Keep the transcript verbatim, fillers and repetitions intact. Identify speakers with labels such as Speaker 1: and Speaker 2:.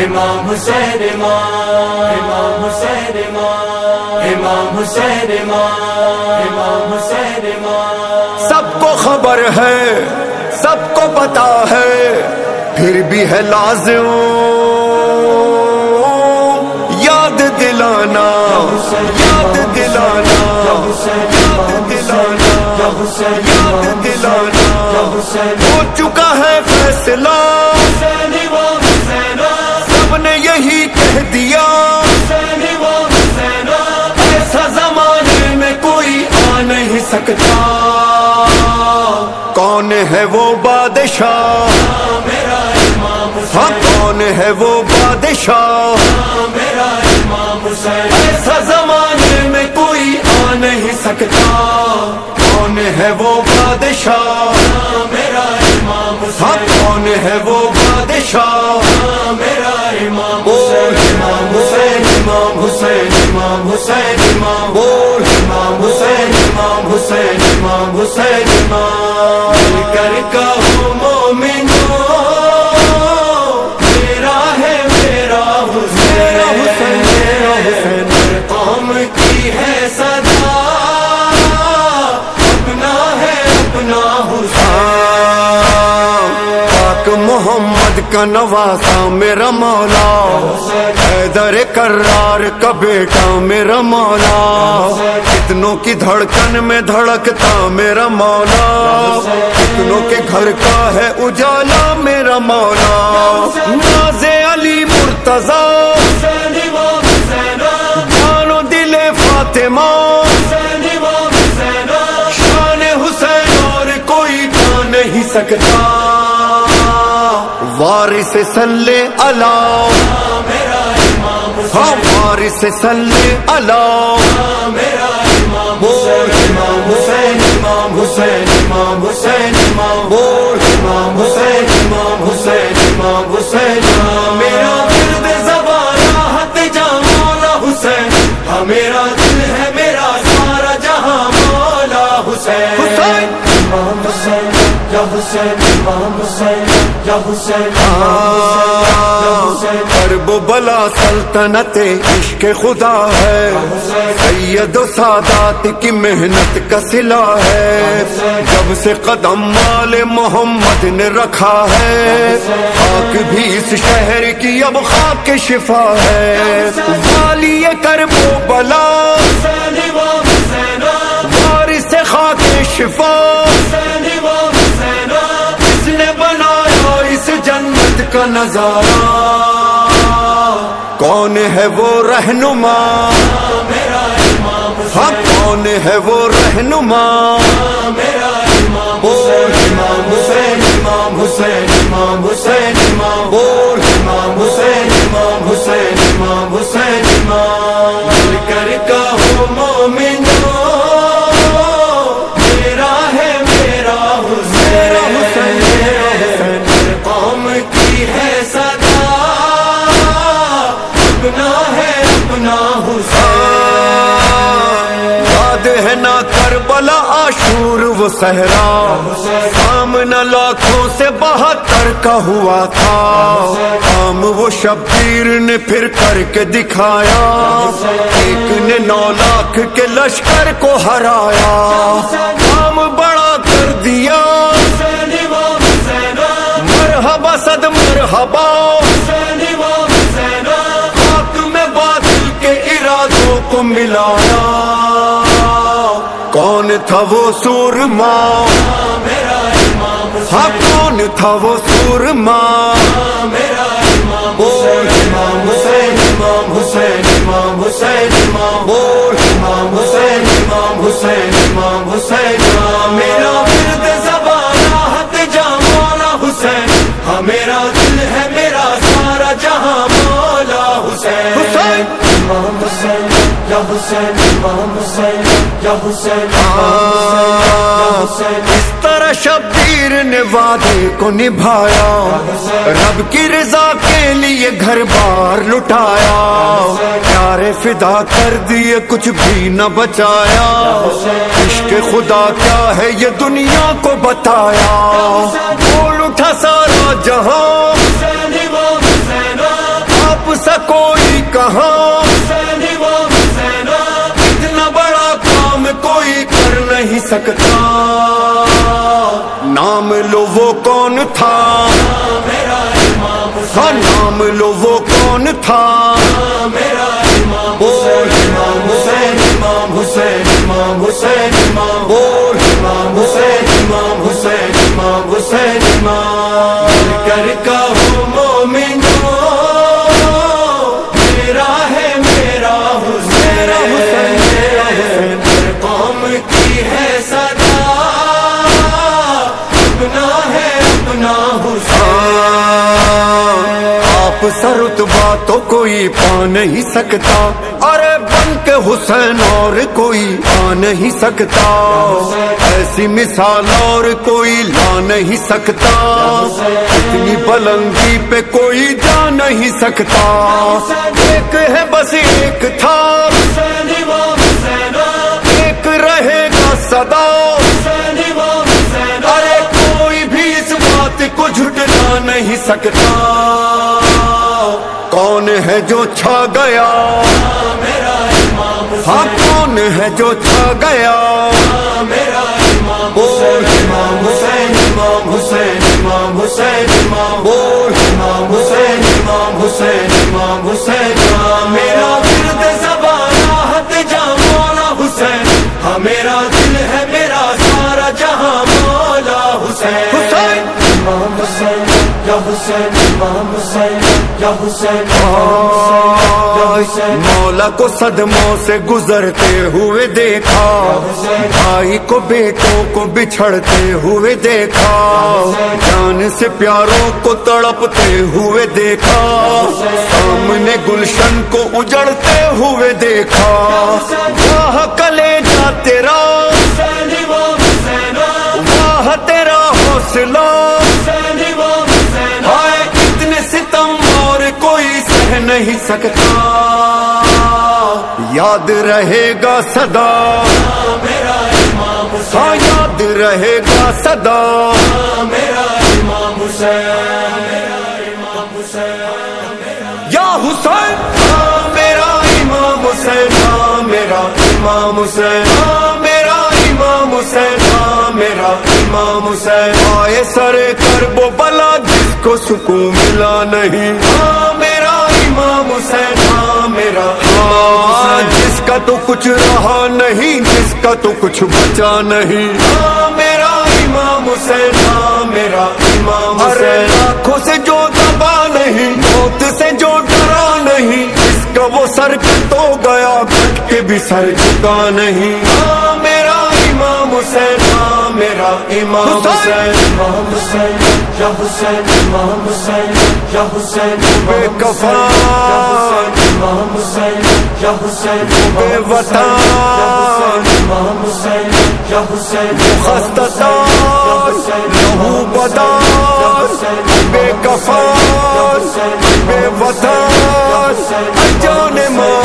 Speaker 1: امام حسین امام امام حسین امام امام حسین امام امام حسین امام.
Speaker 2: سب کو خبر ہے سب کو پتا ہے پھر بھی ہے لازم یاد دلانا یاد دلانا یاد دلانا یاد دلانا. ہو چکا ہے فیصلہ سب نے یہی کہہ دیا ایسا زمانے میں کوئی آ نہیں سکتا. کون ہے وہ بادشاہ ہاں کون ہے وہ بادشاہ ایسا زمانے میں کوئی آ نہیں سکتا. کون ہے وہ بادشاہ ہاں کون ہے وہ بادشاہ
Speaker 1: میرا امام حسین امام حسین امام حسین امام حسین امام
Speaker 2: بول
Speaker 1: امام حسین امام حسین امام حسین امام. مل کر کہو مومنو میرا ہے میرا حسین حسین قوم کی ہے صدا اپنا ہے اپنا حسین.
Speaker 2: محمد کا نواسا میرا مولا حیدر کرار کا بیٹا میرا مولا کتنوں کی دھڑکن میں دھڑکتا میرا مولا کتنوں کے گھر کا ہے اجالا میرا مولا. ناز علی مرتضی جانو دل فاطمہ شان حسین اور کوئی پا نہیں سکتا. وارث صلی اللہ ہاں وارث صلی اللہ
Speaker 1: بول امام حسین امام حسین امام حسین امام
Speaker 2: بول
Speaker 1: امام حسین امام حسین امام حسین امام. میرا ورد زبان راحت جہاں مولا حسین ہاں میرا دل ہے میرا سارا جہاں مولا حسین.
Speaker 2: حسین
Speaker 1: امام حسین یا حسین امام حسین یا حسین
Speaker 2: کرب و بلا سلطنت عشق خدا ہے سید و سادات کی محنت کا صلہ ہے. جب سے قدم مال محمد نے رکھا ہے خاک بھی اس شہر کی اب خاک شفا ہے. والی کرب و بلا وارث خاک شفا اس نے بنایا اس جنت کا نظارہ. کون ہے وہ رہنما ہاں کون ہے وہ رہنما
Speaker 1: بول امام حسین امام حسین امام حسین امام
Speaker 2: بول
Speaker 1: امام حسین امام حسین امام حسین امام. مل کر کہو مومنو میرا ہے میرا حسین قوم کی ہے صدا اپنا ہے اپنا حسین.
Speaker 2: یاد ہے نا کربلا عاشور وہ صحرا سامنا لاکھوں سے بہتر کا ہوا تھا. کام وہ شبیر نے پھر کر کے دکھایا ایک نے نو لاکھ کے لشکر کو ہرایا. کام بڑا کر دیا مرحبا صد مرحبا خاک میں باطل کے ارادوں کو ملایا. کون تھا وہ سورما ہاں کون تھا وہ سورما
Speaker 1: بول امام حسین امام حسین امام حسین امام
Speaker 2: بول
Speaker 1: امام حسین امام حسین امام حسین امام. میرا ورد زبان راحت جہاں مولا حسین ہاں میرا دل ہے میرا سارا جہاں مولا حسین.
Speaker 2: حسین
Speaker 1: امام حسین یا حسین امام حسین یا حسین
Speaker 2: اس طرح شبیر نے وعدے کو نبھایا رب کی رضا کے لیے گھر بار لٹایا. پیارے فدا کر دیے کچھ بھی نہ بچایا. عشق خدا کیا ہے یہ دنیا کو بتایا. بول اٹھا سارا جہاں آپ سا کوئی کہاں
Speaker 1: حسین امام حسین
Speaker 2: اتنا بڑا کام کوئی کر نہیں سکتا. نام لو وہ کون تھا
Speaker 1: میرا امام
Speaker 2: ہاں
Speaker 1: حسین
Speaker 2: نام لو وہ کون تھا
Speaker 1: میرا امام حسین امام حسین امام حسین امام حسین امام
Speaker 2: بول
Speaker 1: امام حسین امام حسین امام حسین امام مل کر کہو مومنو میرا ہے میرا حسین ہر قوم کی ہے صدا اپنا ہے اپنا حسین.
Speaker 2: آپ سا رتبہ تو کوئی پا نہیں سکتا ارے بن کے حسین اور کوئی آ نہیں سکتا. ایسی مثال اور کوئی لا نہیں سکتا. اتنی بلندی پہ کوئی جا نہیں سکتا. ایک ہے بس ایک تھا
Speaker 1: حسین امام حسین
Speaker 2: ایک رہے گا سدا.
Speaker 1: حسین امام حسین
Speaker 2: ارے کوئی بھی اس بات کو جھٹلا نہیں سکتا. کون ہے جو چھا گیا
Speaker 1: میرا امام
Speaker 2: ہاں
Speaker 1: حسین
Speaker 2: کون ہے جو چھا گیا
Speaker 1: میرا امام حسین امام حسین امام حسین امام حسین امام
Speaker 2: بول
Speaker 1: امام حسین امام حسین امام حسین امام میرا ورد زبان راحت جہاں مولا حسین ہاں میرا دل ہے میرا سارا جہاں مولا حسین.
Speaker 2: حسین
Speaker 1: امام حسین یا حسین امام حسین یا حسین
Speaker 2: مولا کو صدموں سے گزرتے ہوئے دیکھا. بھائی کو بیٹوں کو بچھڑتے ہوئے دیکھا. جان سے پیاروں کو تڑپتے ہوئے دیکھا. سامنے گلشن کو اجڑتے ہوئے دیکھا. واہ کلیجا تیرا
Speaker 1: حسین امام حسین
Speaker 2: واہ تیرا حوصلہ.
Speaker 1: حسین امام حسین
Speaker 2: ہائے اتنے ستم اور کوئی سہ نہیں سکتا. یاد رہے گا صدا
Speaker 1: میرا امام
Speaker 2: ہاں
Speaker 1: حسین
Speaker 2: یاد رہے گا صدا.
Speaker 1: میرا امام حسین میرا امام حسین
Speaker 2: یا حسین ہاں میرا امام حسین ہاں میرا امام حسین ہاں میرا امام حسین ہاں میرا امام حسین. آئے سرے کرب و بلا جس کو سکون ملا نہیں ہاں میرا امام حسین ہاں میرا ہاں جس کا تو کچھ رہا نہیں جس کا تو کچھ بچا نہیں ہاں میرا امام حسین ہاں میرا امام حسین. آنکھوں سے جو دبا نہیں موت سے جو ڈرا نہیں جس کا وہ سر تو گیا بٹ کے بھی سر جھکا نہیں ہاں میرا امام حسین ہاں میرا امام حسین.
Speaker 1: امام حسین یا حسین امام حسین یا حسین
Speaker 2: بے کفن
Speaker 1: امام حسین یا حسین
Speaker 2: بے وطن
Speaker 1: امام حسین یا حسین
Speaker 2: خستتان لہو بدان بے کفن بے وطن جان ماں